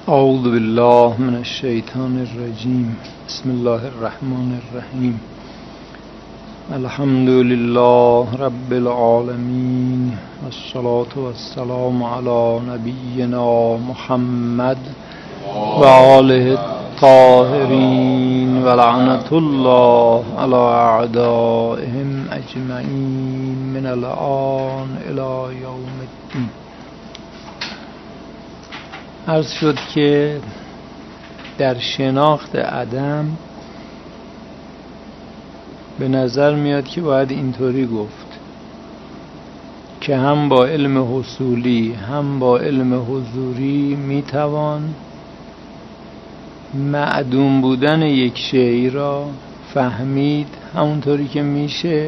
اعوذ بالله من الشیطان الرجیم. بسم الله الرحمن الرحیم. الحمد لله رب العالمین والصلاة والسلام علی نبینا محمد و آله الطاهرین و لعنت الله علی اعدائهم اجمعین من الآن الی یوم الدین. عرض شد که در شناخت عدم به نظر میاد که باید اینطوری گفت که هم با علم حصولی هم با علم حضوری میتوان معدوم بودن یک شیء را فهمید، همونطوری که میشه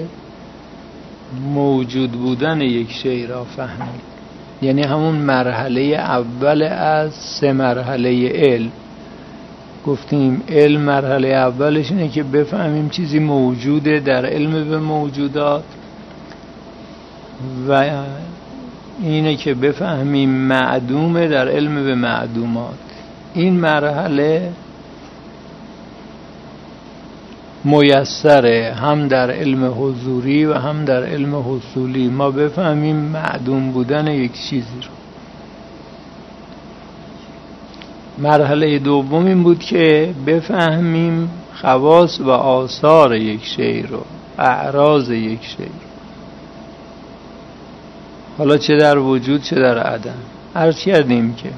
موجود بودن یک شیء را فهمید. یعنی همون مرحله اول از 3 مرحله علم. گفتیم علم مرحله اولش اینه که بفهمیم چیزی موجوده در علم به موجودات و اینه که بفهمیم معدومه در علم به معدومات. این مرحله میسره هم در علم حضوری و هم در علم حصولی، ما بفهمیم معدوم بودن یک چیزی رو. مرحله دوم این بود که بفهمیم خواص و آثار یک شیء رو، اعراض یک شیء رو، حالا چه در وجود چه در عدم. عرض کردیم که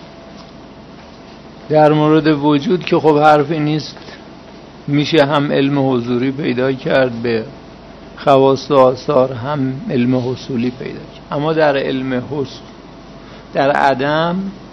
در مورد وجود که خب حرفی نیست، میشه هم علم حضوری پیدا کرد به خواص و آثار، هم علم حصولی پیدا کرد. اما در علم در عدم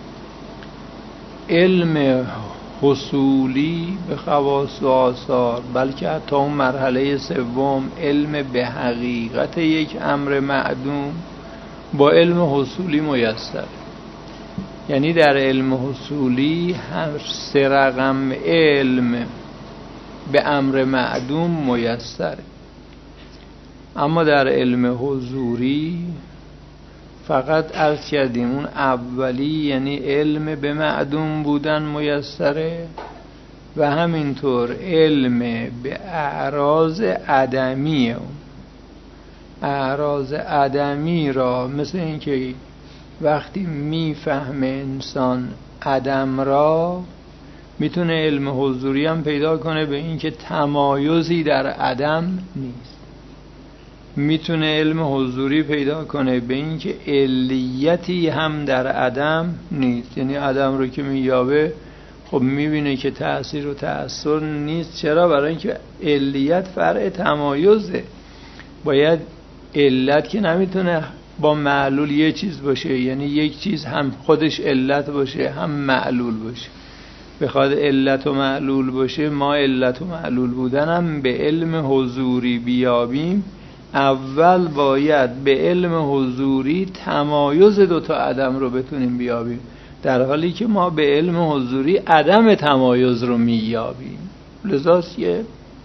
علم حصولی به خواص و آثار، بلکه حتی اون مرحله سوم علم به حقیقت یک امر معدوم با علم حصولی میسر. یعنی در علم حصولی هر 3 رقم علم به امر معدوم میسره، اما در علم حضوری فقط عرض کردیم اون اولی یعنی علم به معدوم بودن میسره و همینطور علم به اعراض عدمی. اون اعراض عدمی را مثل این که وقتی میفهمه انسان عدم را، میتونه علم حضوری هم پیدا کنه به این که تمایزی در عدم نیست. میتونه علم حضوری پیدا کنه به این که علیتی هم در عدم نیست. یعنی عدم رو که مییابه خب میبینه که تأثیر و تأثیر نیست. چرا؟ برای اینکه علیت فرع تمایزه. باید علت که نمیتونه با معلول یه چیز باشه، یعنی یک چیز هم خودش علت باشه هم معلول باشه. بخواد علت و معلول باشه، ما علت و معلول بودنم به علم حضوری بیابیم. اول باید به علم حضوری تمایز 2 تا عدم رو بتونیم بیابیم، در حالی که ما به علم حضوری عدم تمایز رو میابیم. لذاست که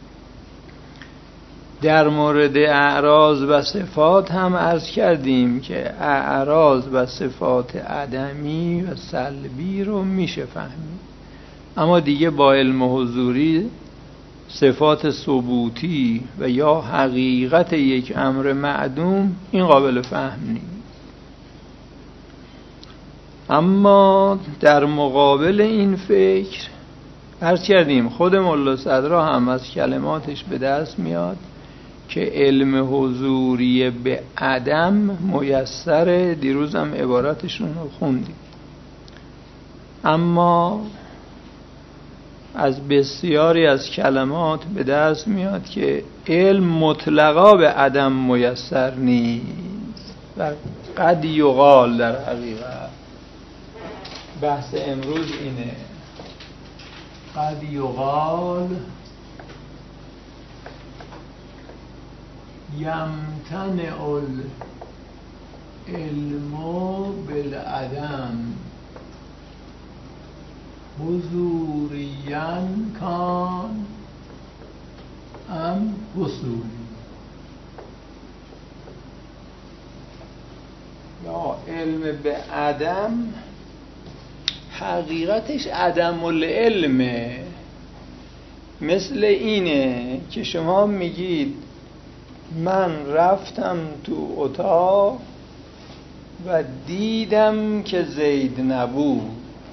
در مورد اعراض و صفات هم عرض کردیم که اعراض و صفات عدمی و سلبی رو میشه فهمید، اما دیگه با علم حضوری صفات ثبوتی و یا حقیقت یک امر معدوم این قابل فهم نیست. اما در مقابل این فکر عرض کردیم خود ملا صدرا هم از کلماتش به دست میاد که علم حضوری به عدم میسره. دیروز هم عبارتشون رو خوندیم. اما از بسیاری از کلمات به دست میاد که علم مطلقا به عدم میسر نیست و قد یقال در حقیقت بحث امروز اینه، قد یقال یمتنع العلم بالعدم حضوریاً کان ام حصولی. یا علم به عدم حقیقتش عدم العلمه. مثل اینه که شما میگید من رفتم تو اتاق و دیدم که زید نبود.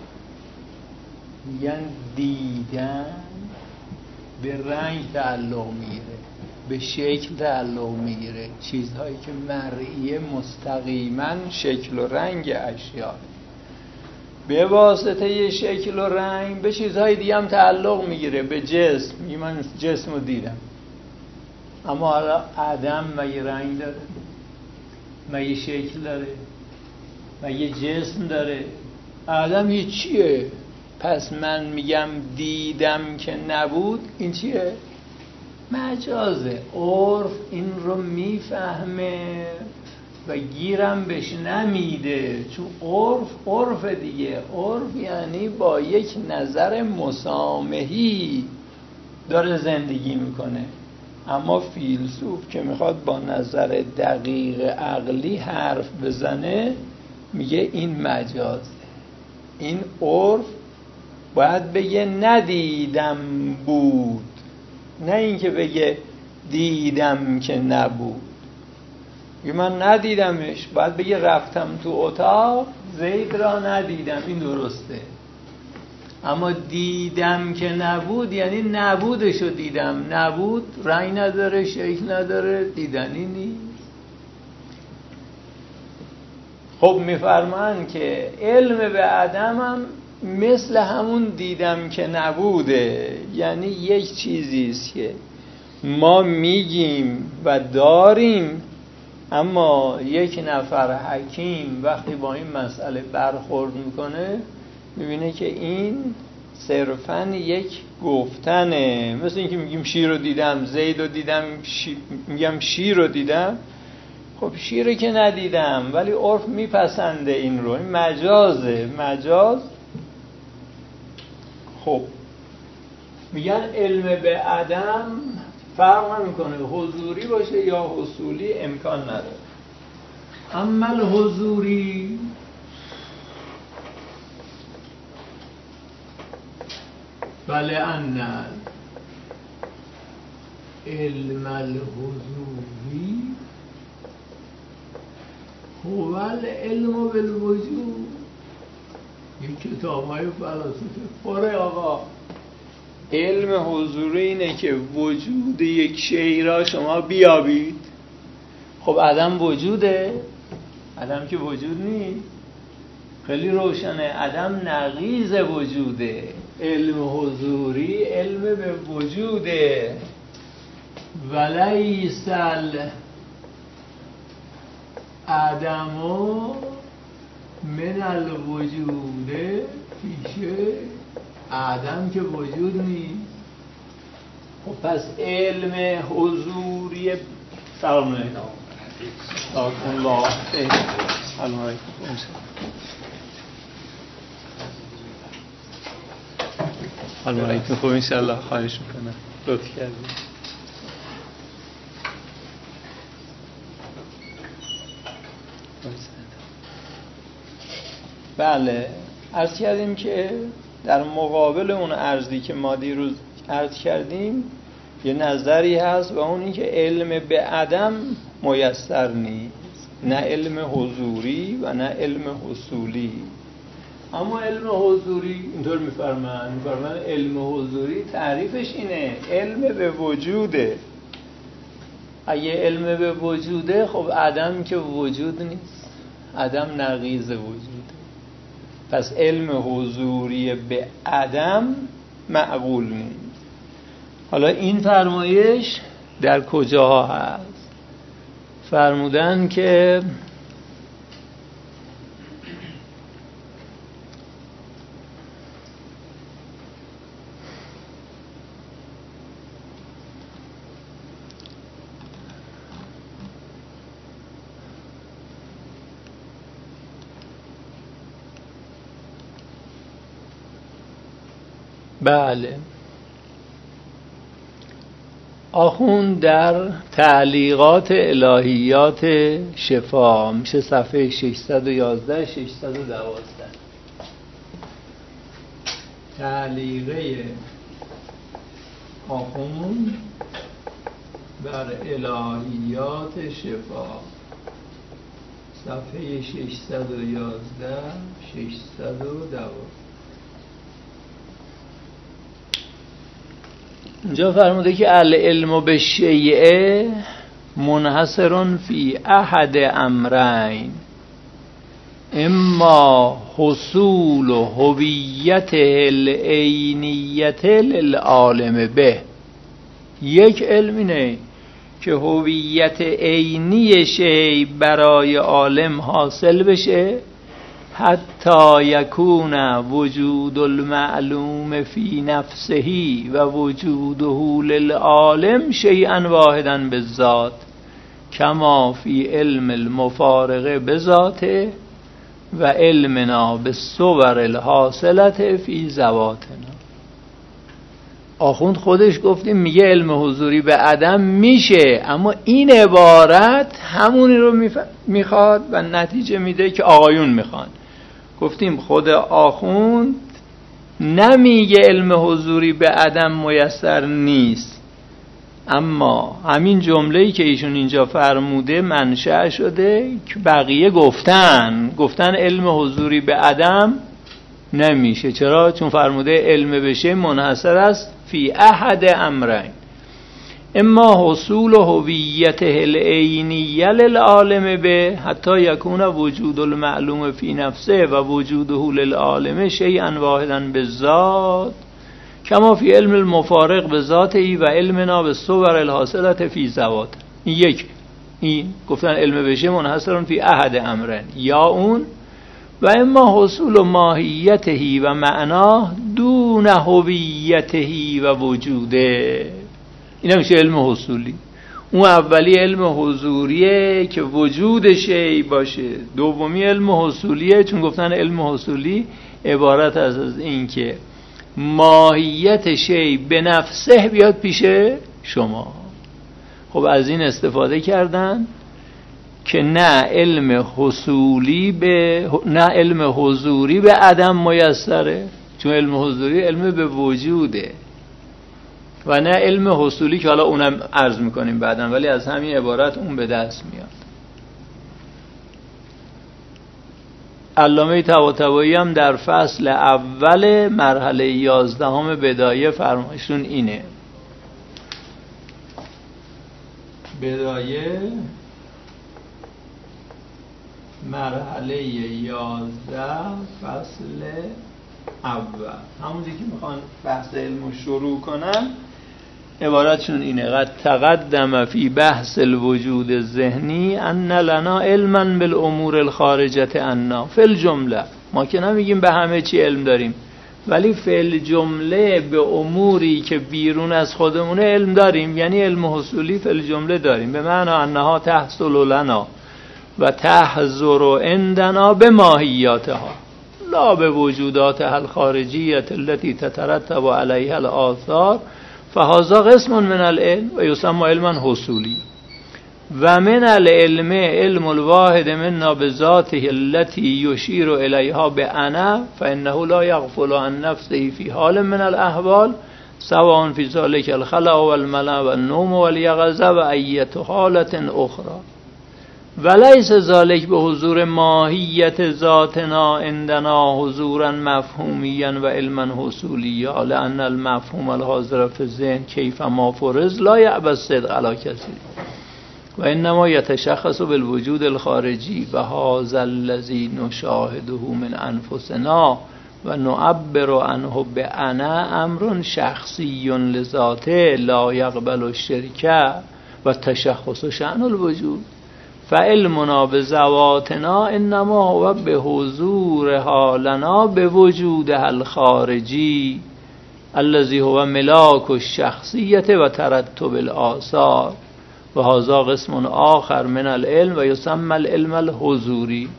میگن دیدن به رنگ تعلق میگیره، به شکل تعلق میگیره. چیزهایی که مرئیه مستقیما شکل و رنگ اشیا، به واسطه یه شکل و رنگ به چیزهای دیگه هم تعلق میگیره، به جسم. میگه من جسم رو دیدم. اما حالا عدم مگه رنگ داره؟ مگه شکل داره؟ مگه جسم داره؟ عدم هیچیه. پس من میگم دیدم که نبود، این چیه؟ مجازه. عرف این رو میفهمه و گیرم بهش نمیده، چون عرف دیگه. عرف یعنی با یک نظر مسامحی داره زندگی میکنه. اما فیلسوف که میخواد با نظر دقیق عقلی حرف بزنه میگه این مجازه. این عرف باید بگه ندیدم بود، نه اینکه بگه دیدم که نبود. من ندیدمش، باید بگه رفتم تو اتاق زید را ندیدم، این درسته. اما دیدم که نبود یعنی نبودشو دیدم. نبود رنگ نداره، شکل نداره، دیدنی نیست. خب میفرمان که علم به عدم هم مثل همون دیدم که نبوده. یعنی یک چیزیست که ما میگیم و داریم، اما یک نفر حکیم وقتی با این مسئله برخورد میکنه میبینه که این صرفاً یک گفتنه. مثل اینکه میگیم شیر رو دیدم، زید رو دیدم، میگم شیر رو دیدم. خب شیر که ندیدم ولی عرف میپسنده این رو. این مجازه. مجاز. خب میگن علم به عدم فرق نمیکنه حضوری باشه یا حصولی، امکان نداره. اما الحضوری بله ان علم الحضوری هو العلم بالوجود. این کتاب های فلسفه پره آقا. علم حضوری اینه که وجود یک شیء را شما بیابید. خب عدم وجوده؟ عدم که وجود نیست. خیلی روشنه. عدم نقیض وجوده. علم حضوری علم به وجوده. ولیس العدم من الوجود پیشه. عدم که وجود نیست. خب پس علم حضوری. سلام علیکم. الله سلام علیکم. سلام علیکم. خوب انشالله. خواهش میکنم لطف کردید. بله عرض کردیم که در مقابل اون عرضی که ما دیروز عرض کردیم یه نظری هست و اون این که علم به عدم میسر نیست، نه علم حضوری و نه علم حصولی. اما علم حضوری اینطور میفرمان علم حضوری تعریفش اینه، علم به وجوده. اگه علم به وجوده خب عدم که وجود نیست، عدم نقیض وجوده. پس علم حضوری به عدم معقول نیست. حالا این فرمایش در کجاها هست؟ فرمودن که بله آخوند در تعلیقات الهیات شفا، میشه صفحه 611 612. تعلیقه آخوند بر الهیات شفا، صفحه 611 612. اینجا فرموده که العلم بالشیء منحصر فی احد امرین، اما حصول هویت العینیت للعالم به. یک علم اینه که هویت عینی شی برای عالم حاصل بشه، حتی یکون وجود المعلوم فی نفسه و وجوده للعالم شیئا واحدا بالذات، کما فی علم المفارقه بذاته و علمنا بالصور الحاصلت فی ذواتنا. آخوند خودش گفتیم میگه علم حضوری به عدم میشه، اما این عبارت همونی رو میخواد و نتیجه میده که آقایون میخوان. گفتیم خود آخوند نمیگه علم حضوری به عدم میسر نیست، اما همین جمله‌ای که ایشون اینجا فرموده منشأ شده که بقیه گفتن علم حضوری به عدم نمیشه. چرا؟ چون فرموده علم بشه منحصر است فی احد امرین، اما حصول هویت العینیه للعالم به حتی یکون وجود المعلوم فی نفسه و وجوده للعالم شیئا واحدا بالذات، کما فی علم المفارق بذاته و علمنا بالصور الحاصلت فی ذوات. این گفتن علم بشه منحصر فی احد امرین، یا اون و اما حصول ماهیته و معناه دون هویته و وجوده. این میشه علم حصولی. اون اولی علم حضوریه که وجود شی باشه، دومی علم حصولیه چون گفتن علم حصولی عبارت از این که ماهیت شی به نفسه بیاد پیش شما. خب از این استفاده کردن که نه علم حضوری به عدم میسره، چون علم حضوری علم به وجوده، و نه علم حصولی که حالا اونم عرض میکنیم بعداً، ولی از همین عبارت اون به دست میاد. علامه طباطبایی هم در فصل اول مرحله 11 بدایه فرمایشون اینه. بدایه مرحله 11 فصل اول، همونجی که میخوان بحث علم شروع کنن عبارتشون اینه: قد تقدم فی بحث الوجود الذهنی ان لنا علما بالامور الخارجه عنا فی الجمله. ما که نمیگیم به همه چی علم داریم، ولی فی الجمله به اموری که بیرون از خودمونه علم داریم، یعنی علم حصولی فی الجمله داریم، به معنی انها تحصل لنا و تحضر عندنا به ماهیاتها لا به وجوداتها الخارجیه التي تترتب علیها الاثار، فهذا قسم من العلم و یسمى علما حصولی. و من العلم علم الواحد منا بذاته التي يشير الیها بانا فانه لا يغفل عن نفسه في حال من الاحوال سواء في ذلك الخلأ والملأ والنوم واليقظة و ایت حالت اخرى، وليس ذلك به حضور ماهیت ذاتنا عندنا حضورا مفهومیا و علما حصولیا، لأن المفهوم الحاضر في الذهن كيف ما فرض لا يأبى الصدق على كثير و انما يتشخص بالوجود الخارجي و هذا الذي نشاهده من انفسنا و نعبر عنه بانا امر شخصی لذاته لا يقبل الشرك و تشخص شأن الوجود، فعلمنا بذواتنا انما هو به حضورها لنا به وجودها الخارجی الذي هو ملاک الشخصیت و ترتب الآثار و هذا قسم آخر من العلم و یسمى العلم الحضوری.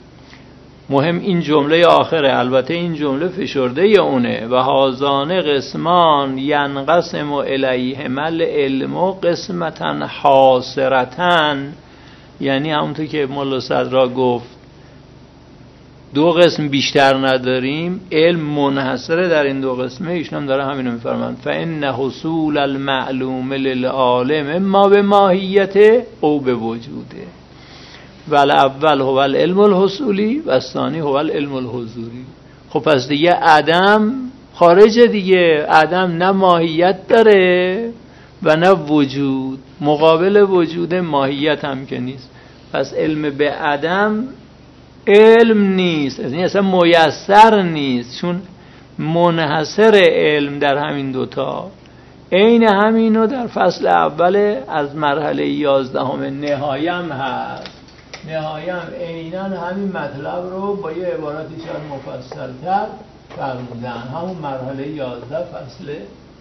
مهم این جمله آخره، البته این جمله فشرده اونه: و هذان قسمان ینقسم الیهما العلم قسمتا حاصرتا، یعنی همونطور که مولا صدرا گفت دو قسم بیشتر نداریم، علم منحصره در این دو قسمه. ایشون هم داره همینو میفرمان فإن حصول المعلوم للعالم ما به ماهیته او به وجوده والاول هو العلم الحصولی و الثانی هو العلم الحضوری. خب پس دیگه عدم خارج، دیگه عدم نه ماهیت داره و نه وجود، مقابل وجود ماهیت هم که نیست. پس علم به عدم علم نیست، یعنی اصلا میسر نیست، چون منحصر علم در همین دوتا. عین همینو در فصل اول از مرحله 11 نهایم هست. نهایم عیناً همین مطلب رو با یه عبارتی شاید مفصل‌تر فرمودن. همون مرحله 11 فصل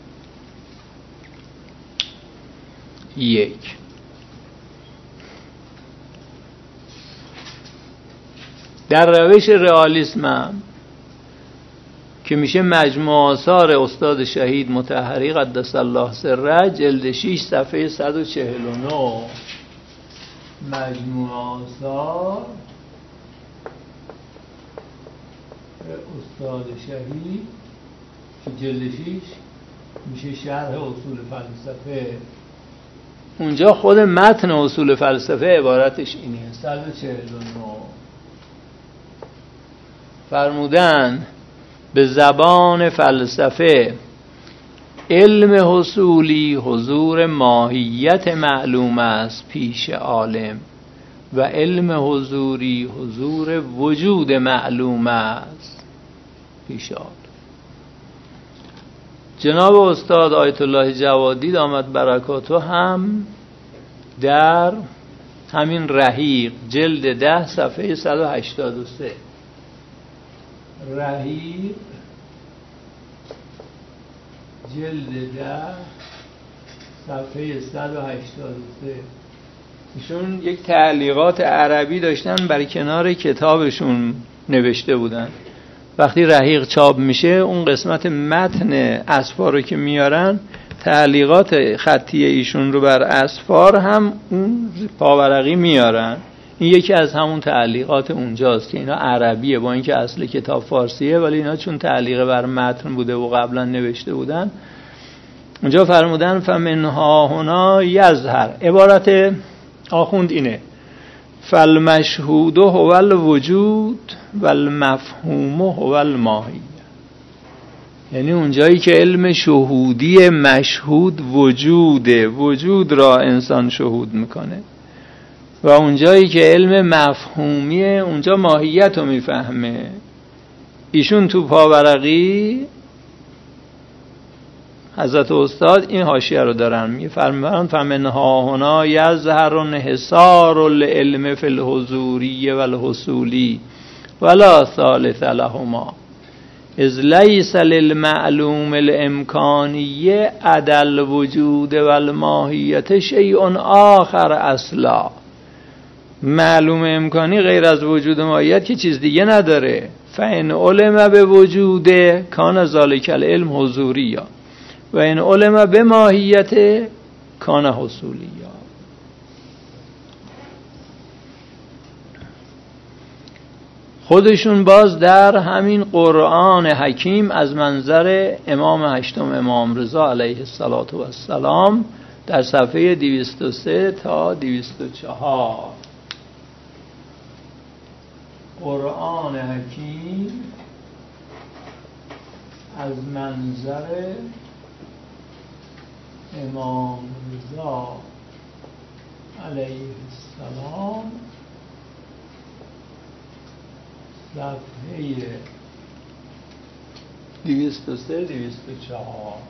1. در روش رئالیسم هم که میشه مجموع آثار استاد شهید مطهری قدس الله سره، جلد 6 صفحه 149. مجموع آثار استاد شهید که جلد 6 میشه شرح اصول فلسفه. اونجا خود متن اصول فلسفه عبارتش اینه. 149 فرمودن به زبان فلسفه علم حصولی حضور ماهیت معلوم است پیش عالم و علم حضوری حضور وجود معلوم است پیش عالم. جناب استاد آیت الله جوادی دامت برکاته هم در همین رحیق جلد 10 صفحه 183 رحیق جلد 10 صفحه 183 ایشون یک تعلیقات عربی داشتن بر کنار کتابشون نوشته بودن. وقتی رحیق چاپ میشه اون قسمت متن اسفار رو که میارن، تعلیقات خطی ایشون رو بر اسفار هم اون پاورقی میارن. این یکی از همون تعلیقات اونجاست که اینا عربیه، با اینکه اصل کتاب فارسیه، ولی اینا چون تعلیق بر متن بوده و قبلا نوشته بودن اونجا فرمودن فمنها هنا یظهر. عبارت آخوند اینه فالمشهود هو الوجود والمفهوم هو الماهیه. یعنی اونجایی که علم شهودی مشهود وجوده، وجود را انسان شهود میکنه، و اونجایی که علم مفهومیه اونجا ماهیت رو میفهمه. ایشون تو پاورقی حضرت استاد این حاشیه رو دارن میفرمایند فمنها هنا یظهر انحصار العلم فی الحضوری والحصولی ولا ثالث لهما اذ لیس للمعلوم الامکانیه عدا الوجود والماهیت شیء آخر اصلا. معلوم امکانی غیر از وجود و ماهیت که چیز دیگه نداره. فإن علم به وجوده کان ذالک العلم حضوریا و این علم به ماهیت کان حصولیا. خودشون باز در همین قرآن حکیم از منظر امام هشتم امام رضا علیه السلام در صفحه 203 تا 204 قرآن حکیم از منظر امام رضا علیه السلام صفحه 203 204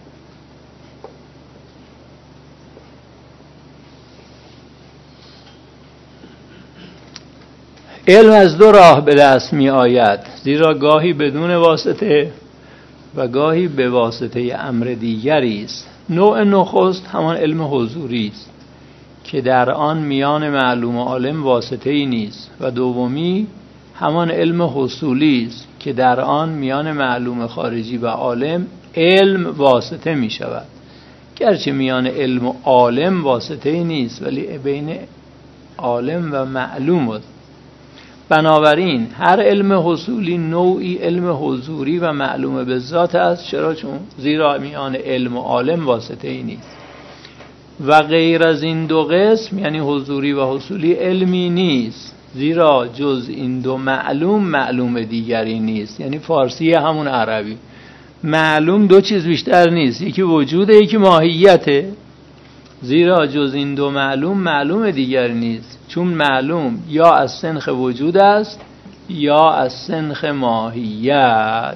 علم از دو راه به دست می آید، زیرا گاهی بدون واسطه و گاهی به واسطه امر دیگری است. نوع نخست همان علم حضوری است که در آن میان معلوم و عالم واسطه ای نیست، و دومی همان علم حصولی است که در آن میان معلوم خارجی و عالم علم واسطه می شود. گرچه میان علم و عالم واسطه ای نیست، ولی بین عالم و معلوم است. بنابراین هر علم حصولی نوعی علم حضوری و معلوم به ذات است. چرا؟ چون زیرا میان علم و عالم واسطه ای نیست و غیر از این دو قسم یعنی حضوری و حصولی علمی نیست، زیرا جز این دو معلوم دیگری نیست. یعنی فارسی همون عربی، معلوم دو چیز بیشتر نیست، یکی وجوده یکی ماهیته، زیرا جز این دو معلوم دیگری نیست، چون معلوم یا از سنخ وجود است یا از سنخ ماهیت.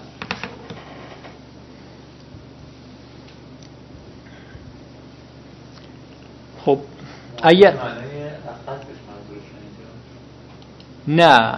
خب اگر نه،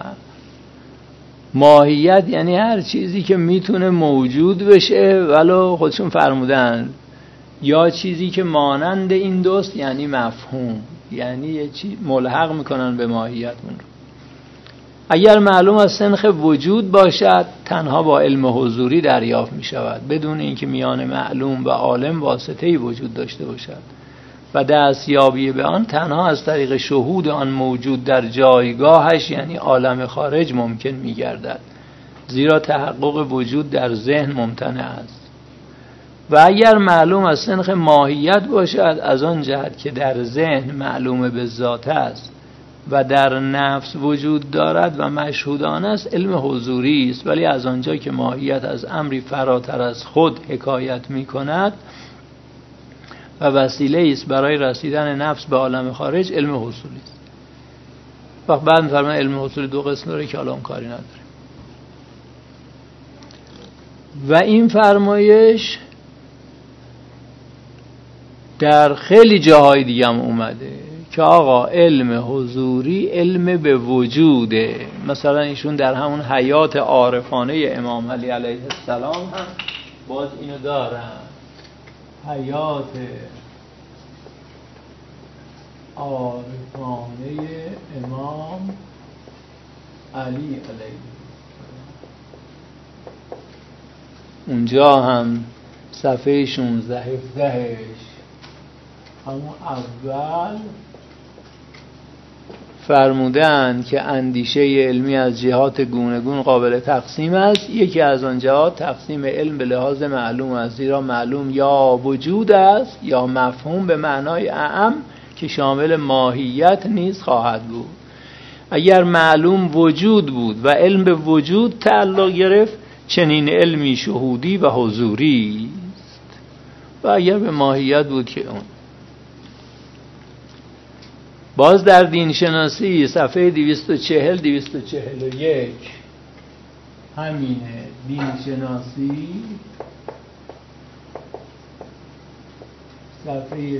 ماهیت یعنی هر چیزی که میتونه موجود بشه ولو خودشون فرمودن، یا چیزی که مانند این دوست یعنی مفهوم، یعنی یه چیز ملحق میکنن به ماهیت اون رو. اگر معلوم از سنخ وجود باشد تنها با علم حضوری دریافت میشود، بدون اینکه میان معلوم و عالم واسطه‌ای وجود داشته باشد و دستیابی به آن تنها از طریق شهود آن موجود در جایگاهش یعنی عالم خارج ممکن می‌گردد، زیرا تحقق وجود در ذهن ممتنع است. و اگر معلوم از سنخ ماهیت باشد از آن جهت که در ذهن معلوم به ذات است و در نفس وجود دارد و مشهودان است، علم حضوری است، ولی از آنجا که ماهیت از امری فراتر از خود حکایت می‌کند و وسیله است برای رسیدن نفس به عالم خارج، علم حصولی است. وقت بعد می‌فرماید علم حصولی دو قسم داره که حالا اون کاری نداره. و این فرمایش در خیلی جاهای دیگه هم اومده که آقا علم حضوری علم به وجوده. مثلا ایشون در همون حیات عارفانه امام علی علیه السلام هم باز اینو دارن، حیات عارفانه امام علی علیه اونجا هم صفحه 16 17 همون اول فرمودن که اندیشه علمی از جهات گوناگون قابل تقسیم است. یکی از آن جهات تقسیم علم به لحاظ معلوم است، زیرا معلوم یا وجود است یا مفهوم به معنای اعم که شامل ماهیت نیز خواهد بود. اگر معلوم وجود بود و علم به وجود تعلق گرفت چنین علمی شهودی و حضوری است، و اگر به ماهیت بود که اون. باز در دین شناسی صفحه 240 241 همینه، دین شناسی صفحه 240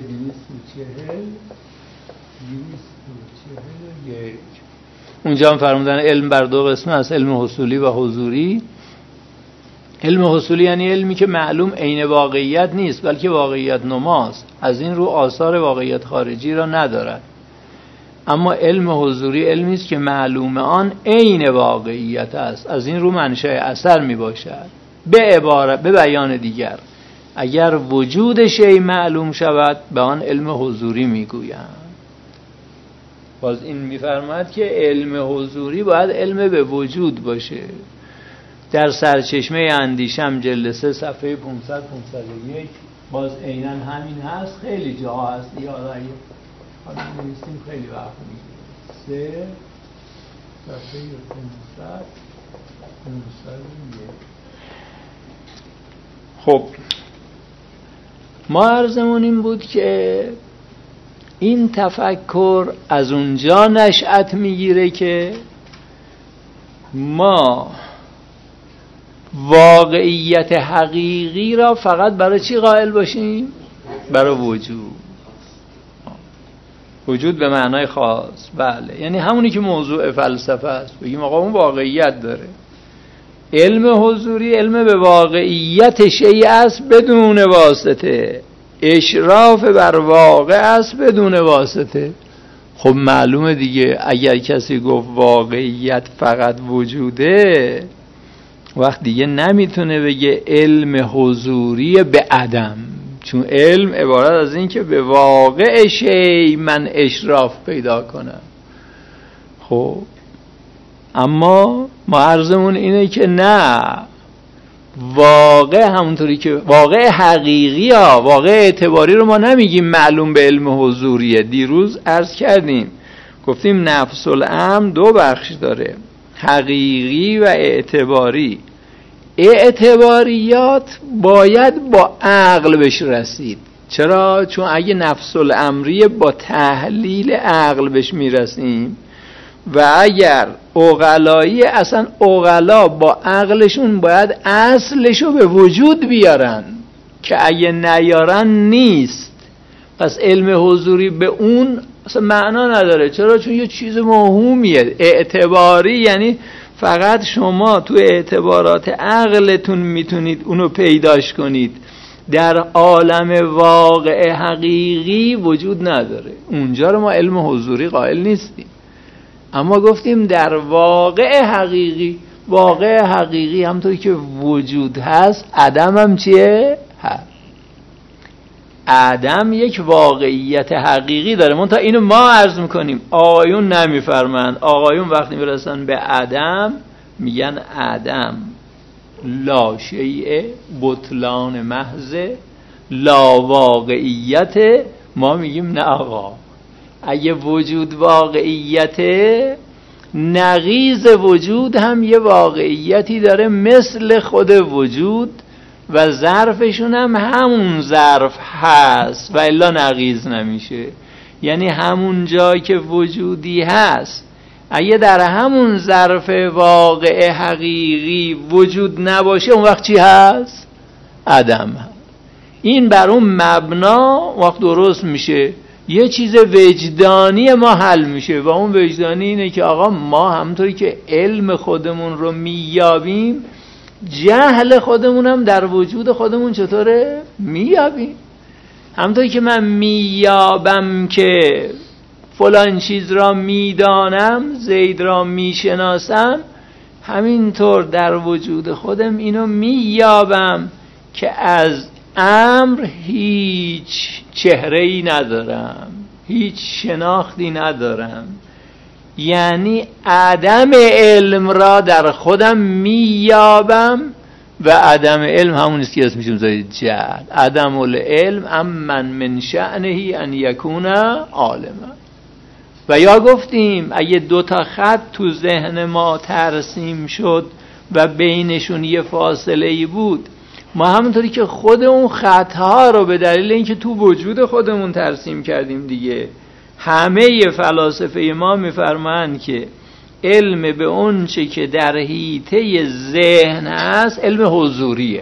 241 اونجا هم فرمودن علم بر دو قسم است، علم حصولی و حضوری. علم حصولی یعنی علمی که معلوم عین واقعیت نیست بلکه واقعیت نماست، از این رو آثار واقعیت خارجی را ندارد. اما علم حضوری علمی است که معلوم آن عین واقعیت است، از این رو منشأ اثر می باشد. به بیان دیگر اگر وجود شیء معلوم شود به آن علم حضوری می گویند. باز این می فرماید که علم حضوری باید علم به وجود باشه. در سرچشمه اندیشم جلد 3 صفحه 500 501 باز عیناً همین هست، خیلی جاها هست یا رأی حالا نویسیم خیلی وقت میگیره. 3 صفحه 500 501. خب ما عرضمون این بود که این تفکر از اونجا نشأت میگیره که ما واقعیت حقیقی را فقط برای چی قائل باشیم؟ برای وجود به معنای خاص. بله، یعنی همونی که موضوع فلسفه است، بگیم آقا اون واقعیت داره. علم حضوری علم به واقعیت شیء است بدون واسطه، اشراف بر واقع است بدون واسطه. خب معلومه دیگه، اگر کسی گفت واقعیت فقط وجوده، وقت دیگه نمیتونه بگه علم حضوری به عدم، چون علم عبارت از این که به واقع شیء من اشراف پیدا کنم. خب اما ما عرضمون اینه که نه، واقع همونطوری که واقع حقیقی ها، واقع اعتباری رو ما نمیگیم معلوم به علم حضوریه. دیروز عرض کردیم گفتیم نفس الامر دو بخش داره، حقیقی و اعتباری. اعتباریات باید با عقل بهش رسید. چرا؟ چون اگه نفس الامری با تحلیل عقل بهش میرسیم و اگر عقلایی، اصلا عقلا با عقلشون باید اصلشو به وجود بیارن که اگه نیارن نیست. پس علم حضوری به اون اصلا معنا نداره. چرا؟ چون یه چیز موهومیه. اعتباری یعنی فقط شما تو اعتبارات عقلتون میتونید اونو پیداش کنید، در عالم واقع حقیقی وجود نداره. اونجا رو ما علم حضوری قائل نیستیم. اما گفتیم در واقع حقیقی، واقع حقیقی همونطوری که وجود هست عدم هم چیه؟ هست. عدم یک واقعیت حقیقی داره. منتها اینو ما عرض میکنیم، آقایون نمیفرمند. آقایون وقتی میرسن به عدم میگن عدم لا شیء، بطلان محض، لا واقعیت. ما میگیم نه آقا، اگه وجود واقعیته، نقیض وجود هم یه واقعیتی داره مثل خود وجود و ظرفشون هم همون ظرف هست و الا نقیض نمیشه. یعنی همون جایی که وجودی هست، اگه در همون ظرف واقع حقیقی وجود نباشه، اون وقت چی هست؟ عدم هست. این بر اون مبنا وقت درست میشه، یه چیز وجدانی ما حل میشه و اون وجدانی اینه که آقا ما همونطوری که علم خودمون رو میابیم، جهل خودمون هم در وجود خودمون چطوره میابیم. همونطوری که من میابم که فلان چیز را میدانم، زید را میشناسم، همینطور در وجود خودم اینو میابم که از امر هیچ چهره‌ای ندارم، هیچ شناختی ندارم. یعنی عدم علم را در خودم میابم و عدم علم همون است که اسمش میذاره جهل. عدم العلم امن من شأنه ان یکون عالما. و یا گفتیم اگه دو تا خط تو ذهن ما ترسیم شد و بینشون یه فاصله ای بود، ما همونطوری که خود اون خطها رو به دلیل اینکه تو وجود خودمون ترسیم کردیم دیگه، همه فلاسفه ما میفرمایند که علم به اون چه که در حیطه ذهن هست علم حضوریه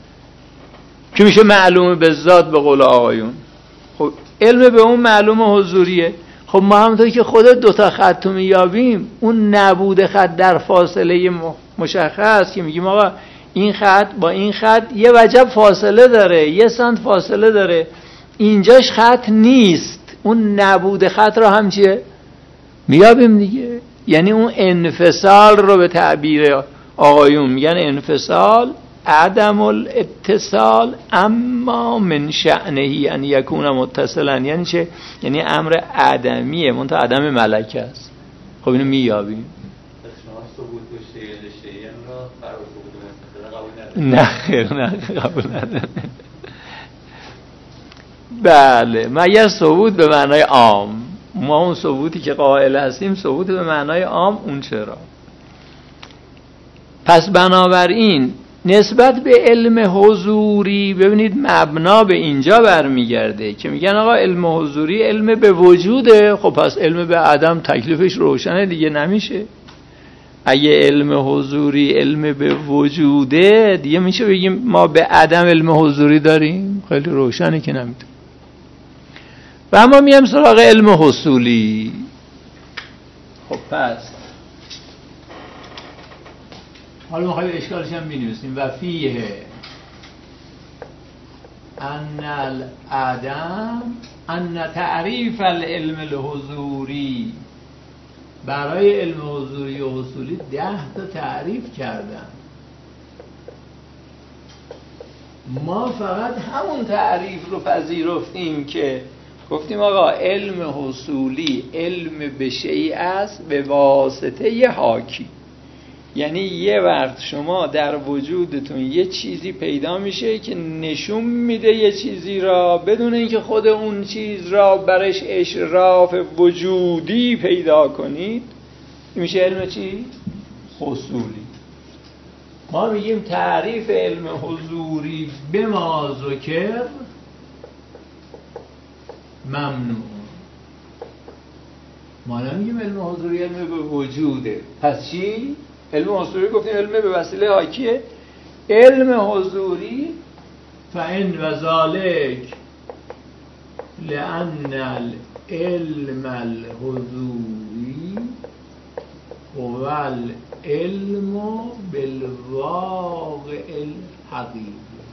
که میشه معلومه به ذات به قول آقایون. خب علم به اون معلومه حضوریه. خب ما همونطوری که خود دوتا خط رو میابیم، اون نبود خط در فاصله مشخص که میگیم آقا این خط با این خط یه وجب فاصله داره، یه سانت فاصله داره، اینجاش خط نیست، اون نبود خط رو هم چیه؟ میابیم دیگه. یعنی اون انفصال رو به تعبیر آقایون میگن انفصال عدم الاتصال اما من شأنه ان یکون متصلا. یعنی چه؟ یعنی امر عدمیه، منتها عدم ملکه است. خب اینو میابیم. نه خیر، نه قبول نداره. بله، مگر ثبوت به معنای عام. ما اون ثبوتی که قائل هستیم ثبوت به معنای عام، اون چرا؟ پس بنابراین نسبت به علم حضوری ببینید مبنا به اینجا برمیگرده که میگن آقا علم حضوری علم به وجوده. خب پس علم به عدم تکلیفش روشنه دیگه، نمیشه. اگه علم حضوری علم به وجوده دیگه میشه بگیم ما به عدم علم حضوری داریم؟ خیلی روشنه که نمیتونه. و اما میام سراغ علم حصولی. خب پس حالا میخوایم اشکالش هم بنویسیم. و فیه ان العدم ان تعریف العلم الحضوری. برای علم حضوری و حصولی 10 تا تعریف کردم. ما فقط همون تعریف رو پذیرفتیم که گفتیم آقا علم حصولی علم به شیء است به واسطه حاکی. یعنی یه وقت شما در وجودتون یه چیزی پیدا میشه که نشون میده یه چیزی را بدون اینکه خود اون چیز را برش اشراف وجودی پیدا کنید. میشه علم چی؟ حصولی. ما میگیم تعریف علم حضوری به ما ذکر ممنوع. ما نمیگیم علم حضوری علم به وجوده. پس چی؟ علم حضوری گفتیم علم به وسیله حاکیه. علم حضوری فإن و ذالک لأن العلم الحضوری هو العلم بالواقع الحقیقی.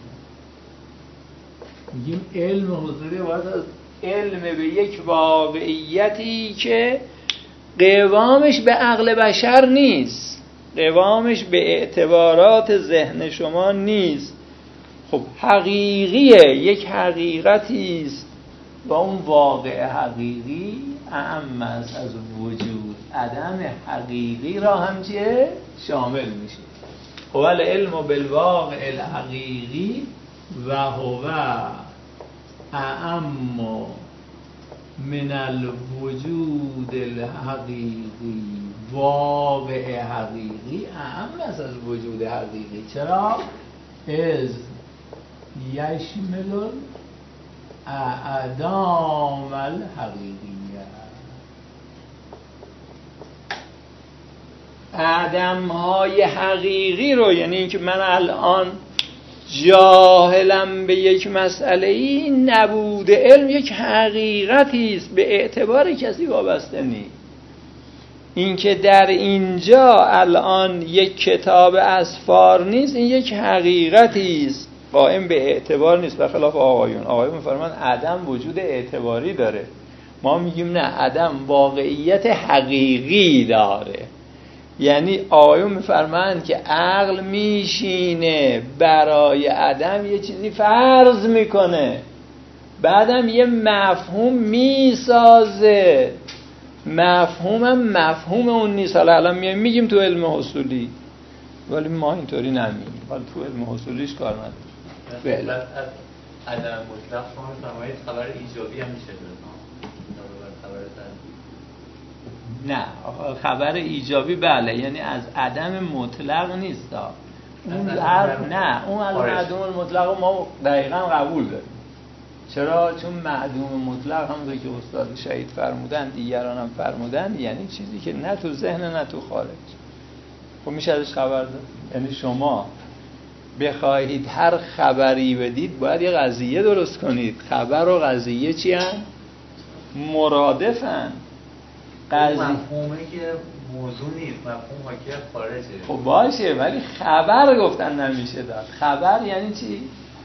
میگیم علم حضوری باید از علم به یک واقعیتی که قوامش به عقل بشر نیست، قوامش به اعتبارات ذهن شما نیست. خب حقیقیه، یک حقیقتی است و اون واقع حقیقی اعم است از وجود. عدم حقیقی را هم چیه؟ شامل میشه. هو العلم بالواقع الحقیقی و هو اعم من الوجود الحقیقی. واقع حقیقی اعم است از وجود حقیقی. چرا؟ از یشمل اعدام الحقیقیه. اعدام‌های حقیقی رو، یعنی اینکه من الان جاهلم به یک مسئله، این نبود علم یک حقیقتی است، به اعتبار کسی وابسته نیست. اینکه در اینجا الان یک کتاب اسفار نیست، این یک حقیقتی است قائم به اعتبار نیست. به خلاف آقایون می‌فرمان عدم وجود اعتباری داره. ما میگیم نه، عدم واقعیت حقیقی داره. یعنی آقایون میفرمایند که عقل میشینه برای عدم یه چیزی فرض میکنه، بعدم یه مفهوم میسازه، مفهومم مفهوم اون نیست. حالا الان میگیم تو علم حصولی، ولی ما اینطوری نمیگیم. حالا تو علم حصولیش کار نداره. بله. از عدم مطلق شما میفرمایید خبر ایجابی هم میشه نه، خبر ایجابی بله، یعنی از عدم مطلق نیست. اون نه، اون از معدوم مطلق ما دقیقاً قبول داریم. چرا؟ چون معدوم مطلق همونطور که استاد شهید فرمودن، دیگران هم فرمودن، یعنی چیزی که نه تو ذهن نه تو خارج. خب میشه ازش خبر داد. یعنی شما بخواهید هر خبری بدید باید یه قضیه درست کنید. خبر و قضیه چی هن؟ مرادفن. مفهومه که موضوع نیست، مفهوم حاکی از خارجه. خب باشه، ولی خبر گفتن نمیشه داد. خبر یعنی چی؟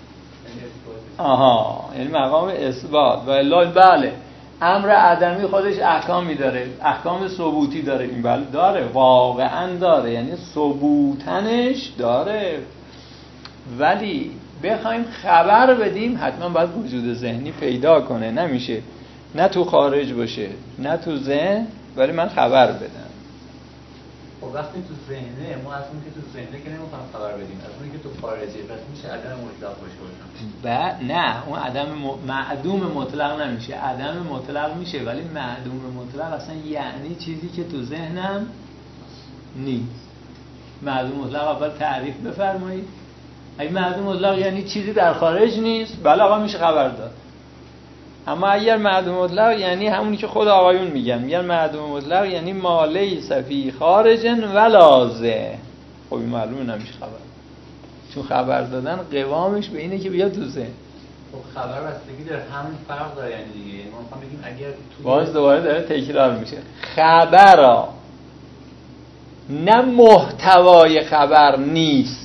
یعنی مقام اثبات. و بله، امر عدمی خودش احکامی داره، احکام ثبوتی داره. این بله داره، واقعا داره، یعنی ثبوتنش داره. ولی بخوایم خبر بدیم حتما باید وجود ذهنی پیدا کنه. نمیشه نه تو خارج باشه نه تو ذهن، ولی من خبر بدم. خب وقتی تو ذهنه، ما از اون که تو ذهنه که نمیخوایم خبر بدیم، از اون که تو خارجه، پس میشه عدم مطلق باشه. نه، اون عدم معدوم مطلق نمیشه. عدم مطلق میشه، ولی معدوم مطلق اصلا یعنی چیزی که تو ذهنم نیست. معدوم مطلق اول تعریف بفرمایید. اگه معدوم مطلق یعنی چیزی در خارج نیست، بله آقا میشه خبر داد. اما اگر معدوم مطلق یعنی همونی که خود آقایون میگن معدوم مطلق یعنی ما لیس فی خارج ولازه. خب این معلومه نمیشه خبر، چون خبر دادن قوامش به اینه که بیاد تو ذهن. خب خبر بستگی داره، همین فرق داره. یعنی دیگه ما میخوام بگیم اگر تو باز دوباره داره تکرار میشه. خبر نه محتوای خبر نیست.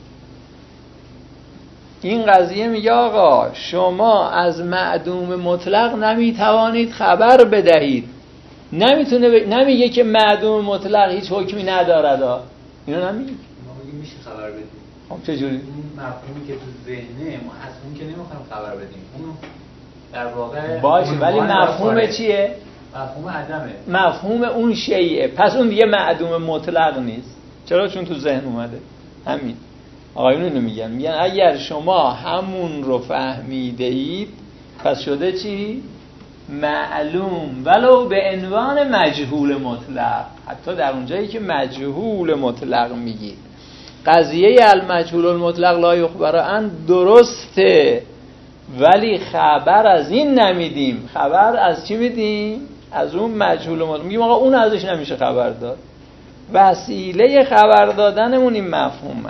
این قضیه میگه آقا شما از معدوم مطلق نمیتوانید خبر بدهید. نمیگه که معدوم مطلق هیچ حکمی ندارد. اینو نمیگه. ما میگیم میشه خبر بدیم. خب چجوری؟ این مفهومی که تو ذهنه، ما از اون که نمیخوایم خبر بدیم، اون در واقع باشه، ولی مفهوم چیه؟ مفهوم عدمه. مفهوم اون شیء. پس اون دیگه معدوم مطلق نیست. چرا؟ چون تو ذهن اومده. همین آقایون اینو میگن اگر شما همون رو فهمیده اید پس شده چی؟ معلوم، ولو به عنوان مجهول مطلق. حتی در اونجایی که مجهول مطلق میگید، قضیه المجهول المطلق لا یخبر عن درسته، ولی خبر از این نمیدیم. خبر از چی میدیم؟ از اون مجهول مطلق. میگیم آقا اون ازش نمیشه خبر داد. وسیله خبر دادنمون این مفهومه.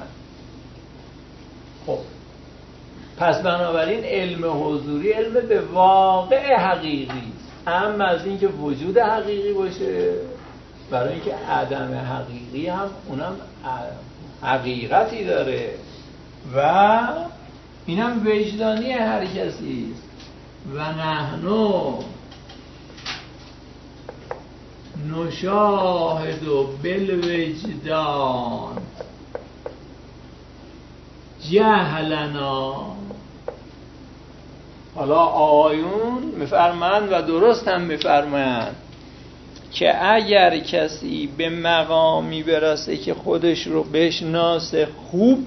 خب پس بنابراین علم حضوری علم به واقع حقیقی است. اما از اینکه وجود حقیقی باشه، برای اینکه عدم حقیقی هم اونم حقیقتی داره و اینم وجدانی هر کسی است. و نحنو نشاهد بالوجدان جهلنا. حالا آیون میفرمایند و درست هم میفرمایند که اگر کسی به مقامی برسه که خودش رو بشناسه خوب،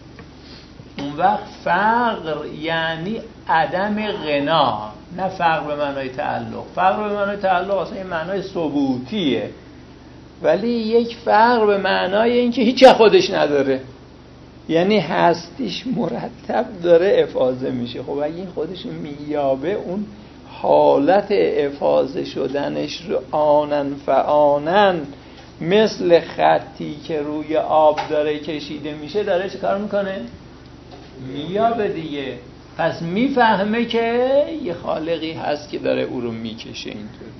اون وقت فقر یعنی عدم غنا، نه فقر به معنای تعلق. فقر به معنای تعلق اصلا این معنای ثبوتیه، ولی یک فقر به معنای اینکه هیچ خودش نداره، یعنی هستیش مرتب داره افاضه میشه. خب اگه این خودش مییابه، اون حالت افاضه شدنش رو آنن فآنن مثل خطی که روی آب داره کشیده میشه داره چه کار میکنه؟ مییابه دیگه. پس میفهمه که یه خالقی هست که داره او رو میکشه اینطوری.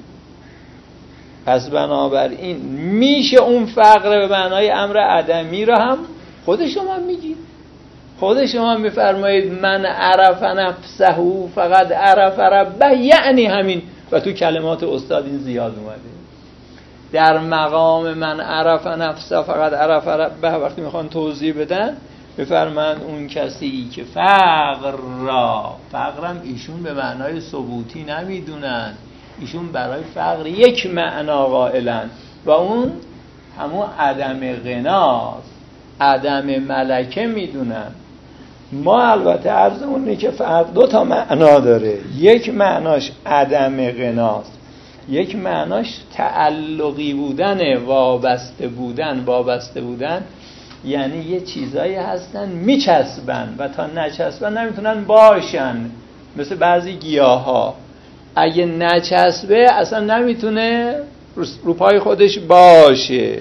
پس بنابراین میشه اون فقر به معنای امر عدمی رو هم خود شما میگید. خود شما میفرمایید من عرف نفسه فقط عرف ربه، یعنی همین. و تو کلمات استاد این زیاد اومده. در مقام من عرف نفسه فقط عرف ربه وقتی میخوان توضیح بدن بفرمایند اون کسی که فقر را، فقرم ایشون به معنای ثبوتی نمیدونن، ایشون برای فقر یک معنا قائلن و اون همون عدم غناست، عدم ملکه میدونن. ما البته عرضمون اینه که فقر دو تا معنا داره. یک معناش عدم غناست، یک معناش تعلقی بودن، وابسته بودن. وابسته بودن یعنی یه چیزایی هستن میچسبن و تا نچسبن نمیتونن باشن. مثل بعضی گیاه ها اگه نچسبه اصلا نمیتونه رو پای خودش باشه.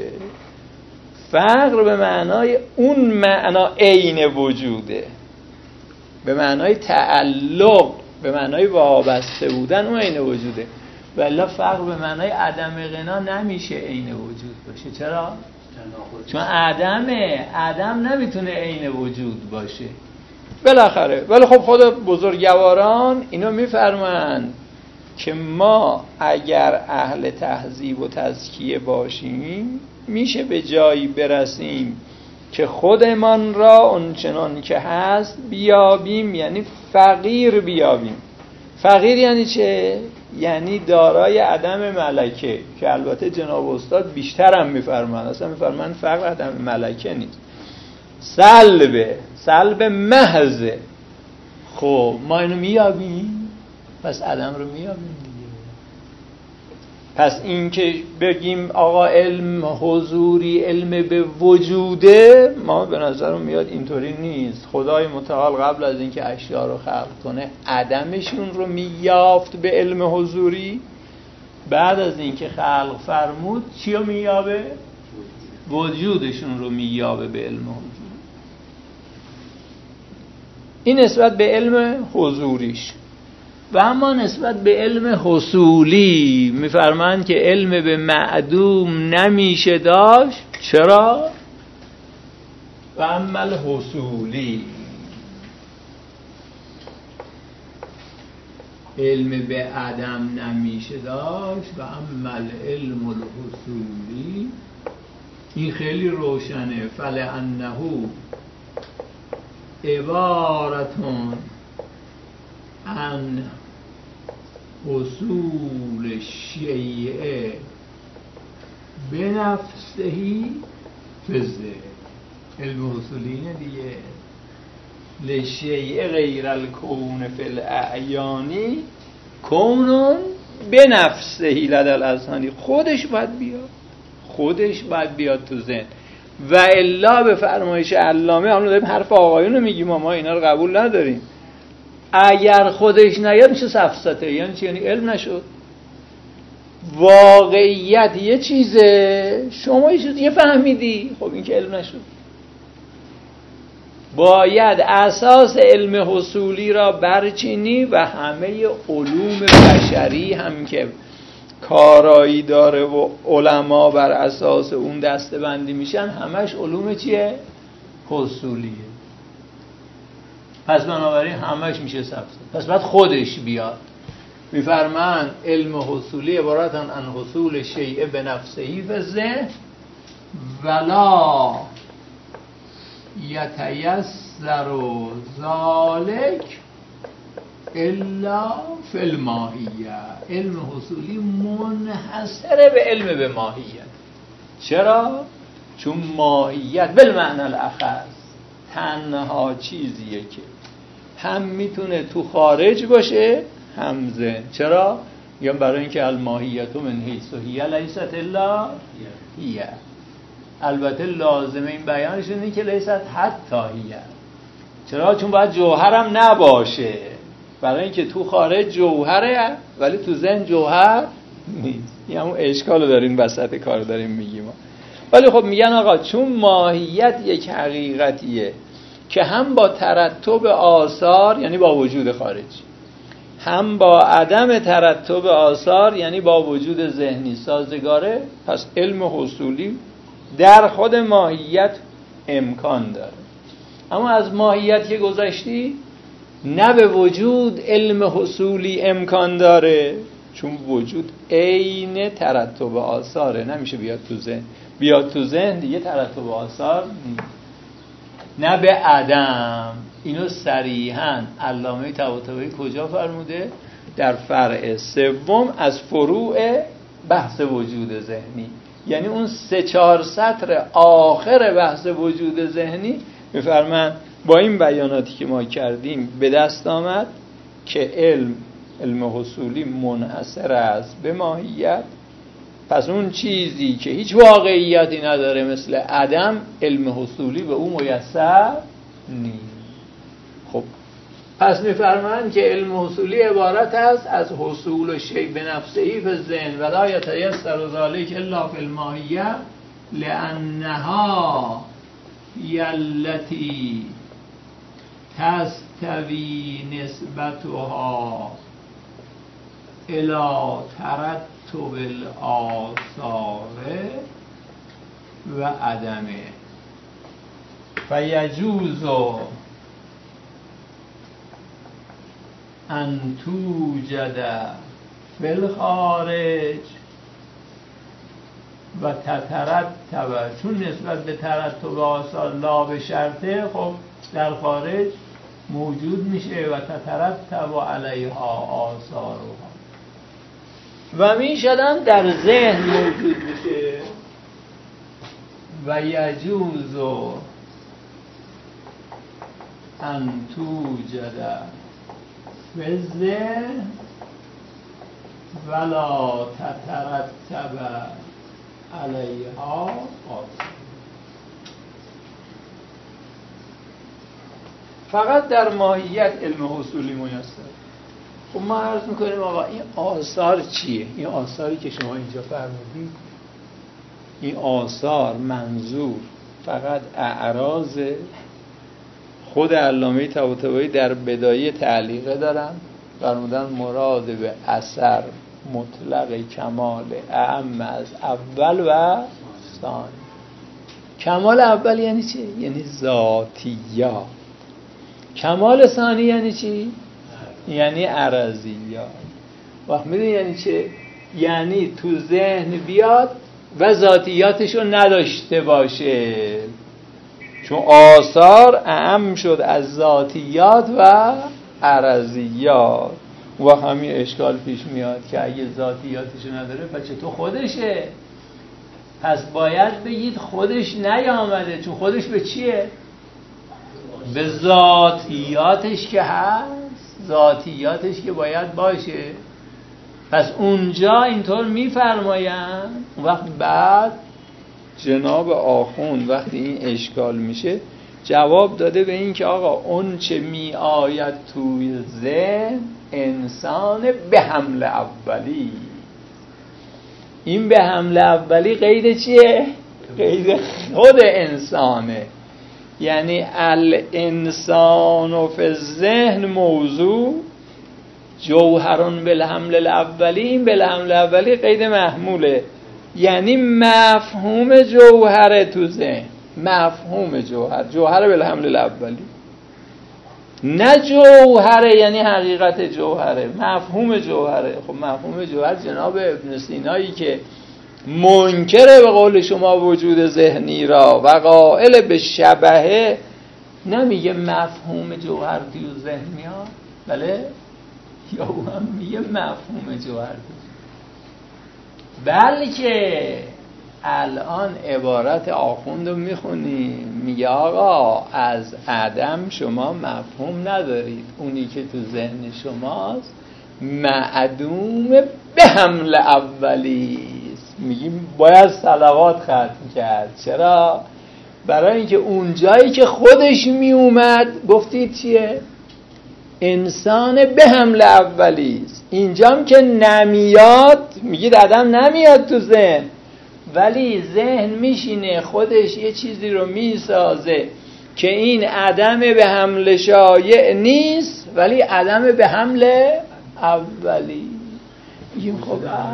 فقر به معنای اون معنا عین وجوده، به معنای تعلق، به معنای وابسته بودن اون عین وجوده. ولی فقر به معنای عدم غنا نمیشه عین وجود باشه. چرا؟ چون عدم نمیتونه عین وجود باشه بالاخره. ولی خب خود بزرگواران اینو میفرمایند که ما اگر اهل تهذیب و تزکیه باشیم میشه به جایی برسیم که خودمان را اونچنان که هست بیابیم، یعنی فقیر بیابیم. فقیر یعنی چه؟ یعنی دارای عدم ملکه، که البته جناب استاد بیشتر هم میفرمان، اصلا میفرمان فقر عدم ملکه نیست، سلب محضه. خب ما اینو میابیم، پس عدم رو میابیم دیگه. پس این که بگیم آقا علم حضوری علم به وجوده، ما به نظرم میاد اینطوری نیست. خدای متعال قبل از اینکه اشیاء رو خلق کنه عدمشون رو مییافت به علم حضوری، بعد از اینکه خلق فرمود چی رو مییابه؟ وجودشون رو مییابه به علم حضوری. این نسبت به علم حضوریش. و اما نسبت به علم حصولی میفرمایند که علم به معدوم نمیشه داشت. چرا؟ و اما حصولی، علم به عدم نمیشه داشت و اما علم الحصولی، این خیلی روشنه. فلانه عبارتون عن حصول شیء بنفسه فزه. علم حصولی اینه دیگه. لشیء غیر الکون فی الاعیانی کونون به نفسه لدى الاذهان. خودش باید بیاد تو ذهن و الا به فرمایش علامه، هم داریم حرف آقایون رو میگیم، ما اینا رو قبول نداریم، اگر خودش نیاد میشه سفسطه. یعنی چی؟ یعنی علم نشد. واقعیت یه چیزه، شما یه فهمیدی، خب این که علم نشد. باید اساس علم حصولی را برچینی و همه علوم بشری هم که کارایی داره و علما بر اساس اون دسته بندی میشن، همش علوم چیه؟ حصولیه. پس بنابراین همش میشه سبز. پس باید خودش بیاد. میفرمان علم حصولی عبارتن عن حصول شیء به نفسهی و ذهن ولا یتیسر ذالک الا فی الماهیه. علم حصولی منحصره به علم به ماهیت. چرا؟ چون ماهیت بالمعنی الاخص تنها چیزیه که هم میتونه تو خارج باشه هم ذهن. چرا؟ میگم برای اینکه الماهیت من حیث هی لیست الا هی. البته لازمه این بیانش اینه که لیست حتی هی. چرا؟ چون باید جوهرم نباشه، برای اینکه تو خارج جوهره ولی تو ذهن جوهر نیست. این همون اشکالو داریم وسط کار داریم میگیم. ولی خب میگن آقا چون ماهیت یک حقیقتیه که هم با ترتب آثار یعنی با وجود خارجی، هم با عدم ترتب آثار یعنی با وجود ذهنی سازگاره، پس علم حصولی در خود ماهیت امکان داره. اما از ماهیت که گذشتی، نه به وجود علم حصولی امکان داره، چون وجود عین ترتب آثاره، نمیشه بیاد تو ذهن. بیاد تو ذهن دیگه ترتب آثار نیست. نه به عدم. اینو صریحاً علامه طباطبایی کجا فرموده؟ در فرع سوم از فروع بحث وجود ذهنی. یعنی اون 3-4 سطر آخر بحث وجود ذهنی میفرمان با این بیاناتی که ما کردیم به دست آمد که علم حصولی منحصر است به ماهیت. پس اون چیزی که هیچ واقعیتی نداره مثل عدم، علم حصولی به اون میسر نیست. خب پس میفرمایند که علم حصولی عبارت است از حصول شیء به نفسهی فی الذهن ولا یتیسر ذلک الا فی الماهیه لانها هی التی تستوی نسبتها الی ترتب الآثار و عدمه فیجوز ان توجد فی الخارج و تترتب، چون نسبت به ترتب آثار لا به شرطه، خب در خارج موجود میشه و تترتب علیها آثارها و میشدن در ذهن موجود میشه. و یجوز ان توجد فی الذهن ولا تترتب علیها آثار. فقط در ماهیت علم حصولی میسر. خب ما عرض میکنیم آقا این آثار چیه؟ این آثاری که شما اینجا فرمودید، این آثار منظور فقط اعراض خود علامه طباطبایی در بدایه تعلیقه دارن، فرمودن مراد به اثر مطلق کمال اعم از اول و ثانی. کمال اول یعنی چی؟ یعنی ذاتیات. کمال ثانی یعنی چی؟ یعنی عرضیات. وقت میدونی یعنی چه؟ یعنی تو ذهن بیاد و ذاتیاتشو نداشته باشه، چون آثار اعم شد از ذاتیات و عرضیات. و همین اشکال پیش میاد که اگه ذاتیاتشو نداره پس چطور خودشه؟ پس باید بگید خودش نیامده، چون خودش به چیه؟ به ذاتیاتش که هست، ذاتیاتش که باید باشه. پس اونجا اینطور میفرمایند. وقت بعد جناب آخوند وقتی این اشکال میشه جواب داده به این که آقا اون چه می آید توی ذهن انسان به حمل اولی. این به حمل اولی قید چیه؟ قید خود انسانه. یعنی الانسان فی الذهن موضوع جوهرون بالحمل الاولی. این بالحمل اولی قید محموله، یعنی مفهوم جوهره تو ذهن، مفهوم جوهر بالحمل الاولی، نه جوهره یعنی حقیقت جوهره، مفهوم جوهره. خب مفهوم جوهر جناب ابن سینایی که منکر به قول شما وجود ذهنی را و قائل به شبهه نمیگه مفهوم جوهر توی ذهن میاد؟ بله؟ یا او هم میگه مفهوم جوهر بلکه الان عبارت آخوند رو میخونیم، میگه آقا از عدم شما مفهوم ندارید، اونی که تو ذهن شماست معدوم به حمل اولیست. میگیم باید صلوات ختم کرد. چرا؟ برای اینکه اون جایی که خودش میومد گفتید چیه؟ انسان به حمل اولیست. اینجام که نمیاد میگید عدم نمیاد تو ذهن، ولی ذهن میشینه خودش یه چیزی رو میسازه که این عدم به حمل شایع نیست ولی عدم به حمل اولی. میگیم خب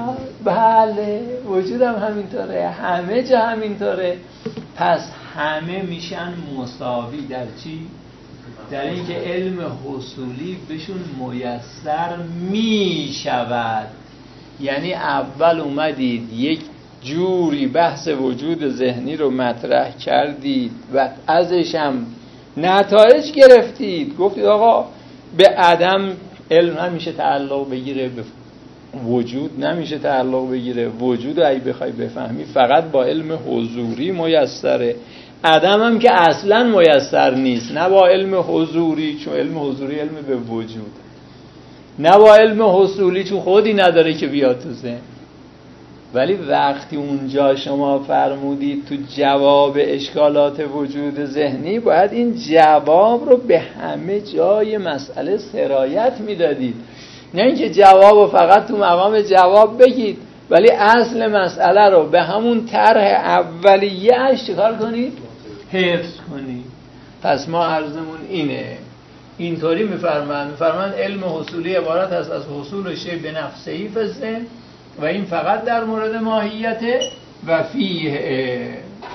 بله وجودم همینطوره، همه جا همینطوره. پس همه میشن مساوی در چی؟ در اینکه علم حصولی بهشون میسر میشود. یعنی اول اومدید یک جوری بحث وجود ذهنی رو مطرح کردید و ازش هم نتایج گرفتید. گفتید آقا به عدم علم نمیشه تعلق بگیره، به وجود نمیشه تعلق بگیره. وجود اگه بخوای بفهمی فقط با علم حضوری میسره. عدم هم که اصلا میسر نیست، نه با علم حضوری، چون علم حضوری علم به وجود، نه با علم حصولی چون خودی نداره که بیاد تو ذهن. ولی وقتی اونجا شما فرمودید تو جواب اشکالات وجود ذهنی باید این جواب رو به همه جای مسئله سرایت میدادید، نه اینکه جواب رو فقط تو مقام جواب بگید ولی اصل مسئله رو به همون طرح اولیه‌اش چیکار کنید؟ حفظ کنید. پس ما عرضمون اینه، اینطوری میفرمند علم حصولی عبارت است از حصول شی به نفسهی فی الذهن و این فقط در مورد ماهیته و فیه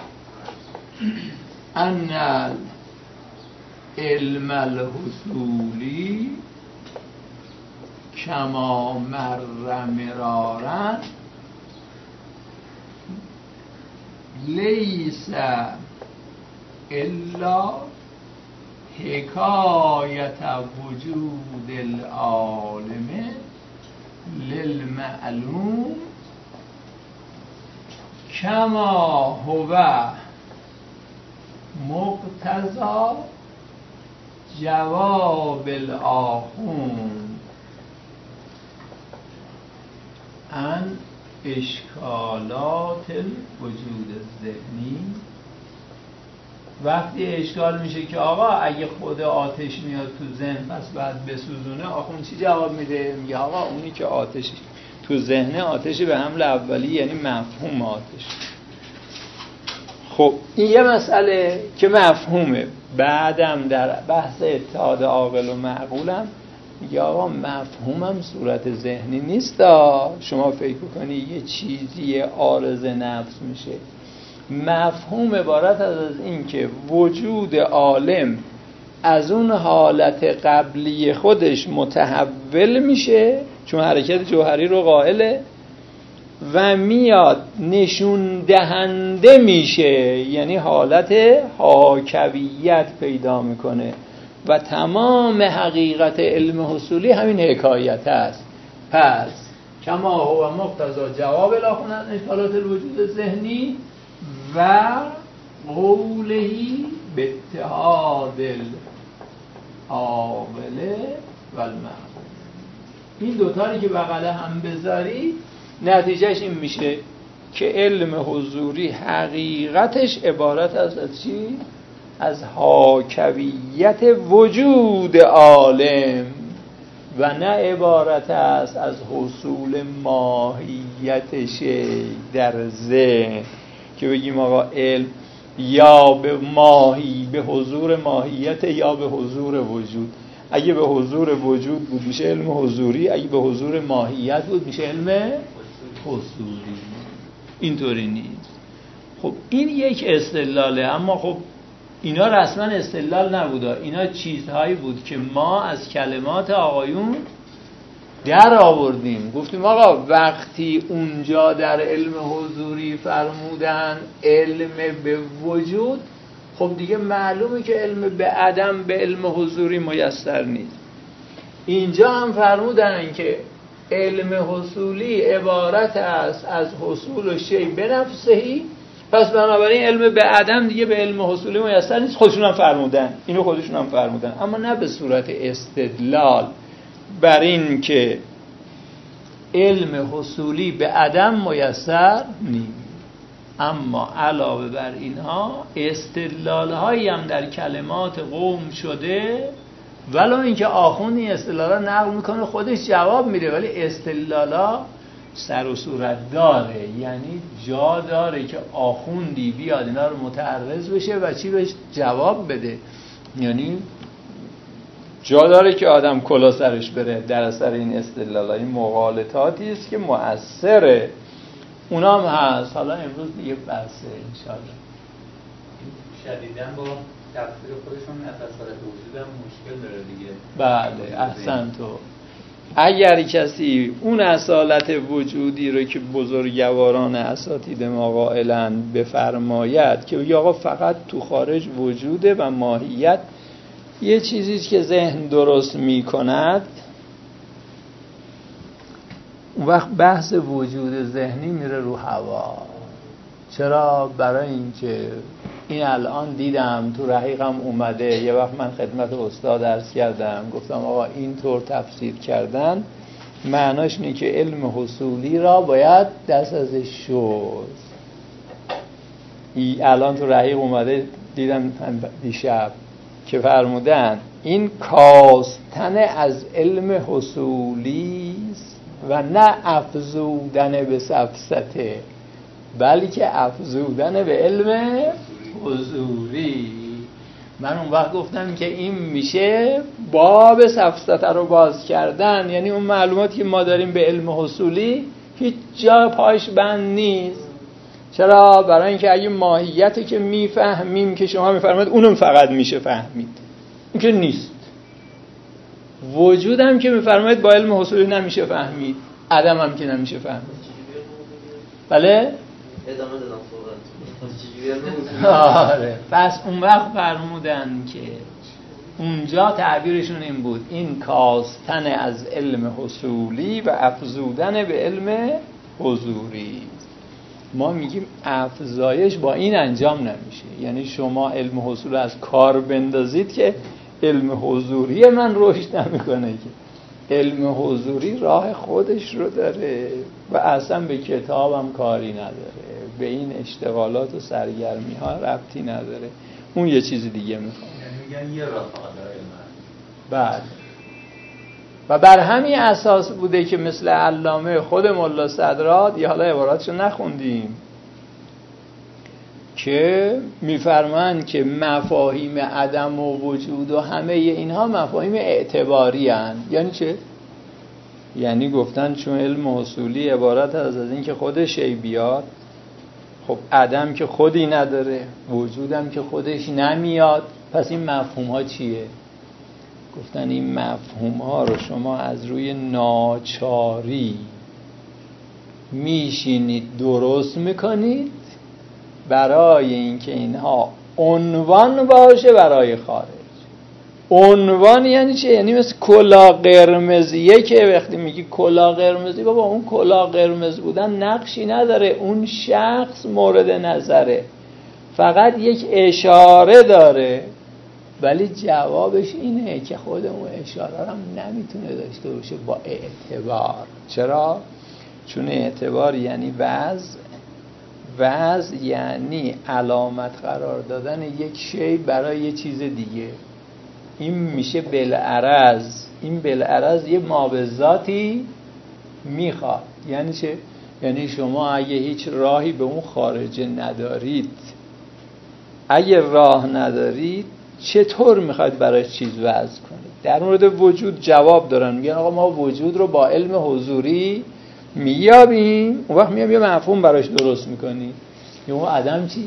ان علم الحصولی کما مر مرارا لیس الا حکایت وجود العالم للمعلوم کما هو مقتضا جواب الآخوند عن اشکالات الوجود الذهنی. وقتی اشکال میشه که آقا اگه خود آتش میاد تو ذهن پس بعد بسوزونه، آخوند چی جواب میده؟ میگه آقا اونی که آتش تو ذهن آتش به حمل اولی یعنی مفهوم آتش. خب این یه مسئله که مفهومه. بعدم در بحث اتحاد عاقل و معقولم میگه آقا مفهومم صورت ذهنی نیست. شما فکر کنی یه چیزی عارض نفس میشه. مفهوم عبارت از این که وجود عالم از اون حالت قبلی خودش متحول میشه چون حرکت جوهری رو قائله و میاد نشون دهنده میشه، یعنی حالت حاکویت پیدا میکنه و تمام حقیقت علم حصولی همین حکایت است. پس کما هو مقتضا جواب الاخون از اشکالات الوجود ذهنی و قولهی به اتحاد العاقله و المعقول. این دوتاری که بغل هم بذاری نتیجهش این میشه که علم حضوری حقیقتش عبارت از چی؟ از حاکویت وجود عالم و نه عبارت است از حصول ماهیت شیء در ذهن که بگیم آقا علم یا به حضور ماهیت یا به حضور وجود. اگه به حضور وجود بود میشه علم حضوری، اگه به حضور ماهیت بود میشه علم حضوری. اینطوری نیست. خب این یک استدلاله، اما خب اینا رسما استدلال نبوده، اینا چیزهایی بود که ما از کلمات آقایون در آوردیم. گفتیم آقا وقتی اونجا در علم حضوری فرمودن علم به وجود، خب دیگه معلومه که علم به عدم به علم حضوری میسر نیست. اینجا هم فرمودن که علم حصولی عبارت است از حصول شیء به نفسهی، پس بنابراین علم به عدم دیگه به علم حصولی میسر نیست. خودشون هم فرمودن، اما نه به صورت استدلال بر این که علم حصولی به عدم میسر نیست. اما علاوه بر اینها استدلال هایی هم در کلمات قوم شده، ولو اینکه آخوند این استدلالا نقل میکنه خودش جواب میده، ولی استدلالا سر و صورت داره، یعنی جا داره که آخوندی بیاد اینا رو متعرض بشه و چی بهش جواب بده. یعنی جا داره که آدم کلا سرش بره در اثر این استدلالا. این مغالطاتی است که مؤثره، اونام هست. حالا امروز دیگه بحثه انشاءالله. شدیداً با تفسیر خودشون اصالت وجود هم مشکل داره دیگه. بله احسن تو. اگر کسی اون اصالت وجودی رو که بزرگواران اساتید ما قائلند بفرماید که بگه آقا فقط تو خارج وجوده و ماهیت یه چیزیست که ذهن درست میکند، اون وقت بحث وجود ذهنی میره رو هوا. چرا؟ برای اینکه این الان دیدم تو رحیقم اومده، یه وقت من خدمت استاد عرض کردم، گفتم آقا این طور تفسیر کردن معناش اینه که علم حصولی را باید دست ازش شد. الان تو رحیق اومده دیدم دیشب که فرمودن این کاستن از علم حصولی و نه افزودن به سفسطه، بلکه افزودن به علم حضوری. من اون وقت گفتم که این میشه باب سفسطه رو باز کردن، یعنی اون معلوماتی که ما داریم به علم حصولی هیچ جا پاش بند نیست. چرا؟ برای اینکه اگه ماهیتی که میفهمیم که شما میفرمایید اونم فقط میشه فهمید، این که نیست. وجودم که میفرمایید با علم حصولی نمیشه فهمید، عدم هم که نمیشه فهمید. بله؟ ادامه دادم صحبت. آره. پس اون وقت فرمودن که اونجا تعبیرشون این بود، این کاستن از علم حصولی و افزودن به علم حضوری. ما میگیم افزایش با این انجام نمیشه، یعنی شما علم حصول از کار بندازید که علم حضوری من رشد نمیکنه، که علم حضوری راه خودش رو داره و اصلا به کتابم کاری نداره، به این اشتغالات و سرگرمی ها ربطی نداره، اون یه چیز دیگه میخواد. یعنی میگن یه راه داره. بله. و بر همین اساس بوده که مثل علامه خود ملا صدرات، یا حالا عباراتشو نخوندیم، که میفرمان که مفاهیم عدم و وجود و همه اینها مفاهیم اعتباری هستند. یعنی چه؟ یعنی گفتن چون علم حصولی عبارت از این که خودش شی بیاد، خب عدم که خودی نداره، وجودم که خودش نمیاد، پس این مفهوم ها چیه؟ گفتن این مفهوم ها رو شما از روی ناچاری میشینید درست میکنید برای اینکه اینها عنوان باشه برای خارج. عنوان یعنی چه؟ یعنی مثل کلاه قرمزیه که وقتی میگی کلاه قرمزی، بابا اون کلاه قرمز بودن نقشی نداره، اون شخص مورد نظره، فقط یک اشاره داره. ولی جوابش اینه که خود اون اشاره هم نمیتونه داشته باشه با اعتبار. چرا؟ چون اعتبار یعنی وضع یعنی علامت قرار دادن یک شی برای یه چیز دیگه. این میشه بالعرض. این بالعرض یه مابذاتی میخواد. یعنی چه؟ یعنی شما اگه هیچ راهی به اون خارجه ندارید، اگه راه ندارید چطور میخواید برای چیز وضع کنید؟ در مورد وجود جواب دارن، میگن آقا ما وجود رو با علم حضوری میابیم، اون وقت میام یه مفهوم براش درست میکنی. یا اون عدم چی؟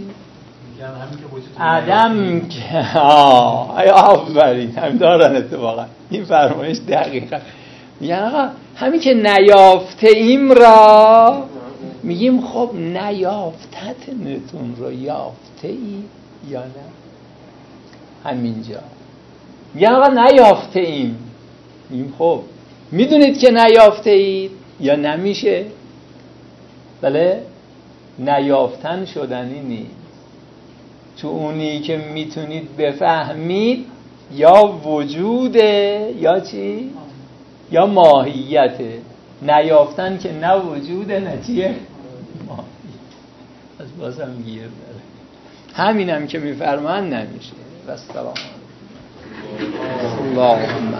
عدم که آفرین هم دارن اتفاقا این فرمایش دقیقا. میگن آقا همین که نیافته ایم را میگیم خب نیافتتون رو یافته ای یا نه؟ همینجا میگن آقا نیافته ایم، میگیم خب میدونید که نیافته اید یا نمیشه؟ بله، نیافتن شدنی نیست. تو اونی که میتونید بفهمید یا وجوده یا چی؟ یا ماهیته. نیافتن که نه وجوده نه چیه؟ ماهیت. از بازم گیر داره. همینم که میفرمان نمیشه. و سلام اللهم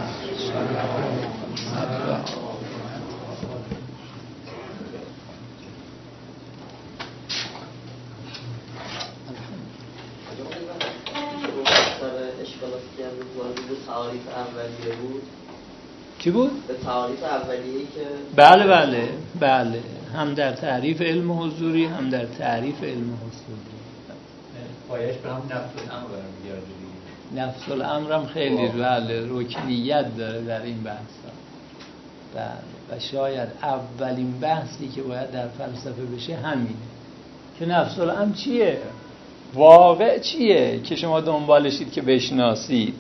تعاریف اولیه بود. چی بود؟ به تعاریف اولیه‌ای که بله هم در تعریف علم حضوری هم در تعریف علم حضوری پایش به هم نفس الامر برمیگرده. نفس الامر هم خیلی رکنیت داره در این بحثا. و شاید اولین بحثی که باید در فلسفه بشه همینه که نفس الامر چیه؟ واقع چیه که شما دنبالشید که بشناسید؟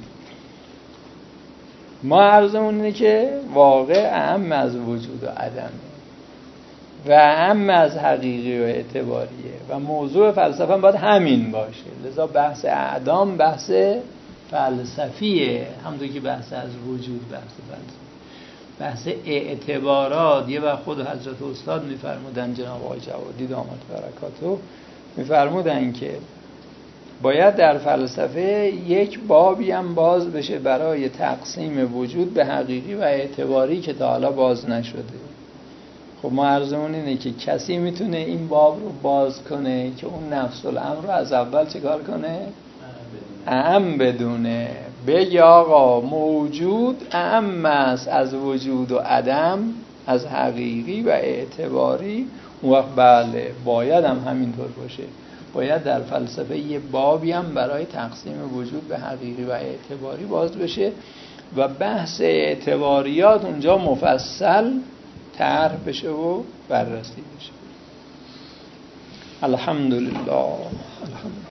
ما عرضمون اینه که واقع اهم از وجود و عدمه و اهم از حقیقی و اعتباریه و موضوع فلسفه هم باید همین باشه. لذا بحث اعدام بحث فلسفیه، همونطور که بحث از وجود بحث فلسفی. بحث اعتبارات یه وقت خود حضرت استاد میفرمودن، جناب آقای جوادی دامت برکاته میفرمودن که باید در فلسفه یک بابی هم باز بشه برای تقسیم وجود به حقیقی و اعتباری که تا حالا باز نشده. خب ما عرضمون اینه که کسی میتونه این باب رو باز کنه که اون نفس الامر رو از اول چکار کنه؟ اهم بدونه، بگی آقا موجود اهم است از وجود و عدم، از حقیقی و اعتباری. اون وقت بله باید هم همینطور باشه. باید در فلسفه یه بابی هم برای تقسیم وجود به حقیقی و اعتباری باز بشه و بحث اعتباریات اونجا مفصل طرح بشه و بررسی بشه. الحمدلله.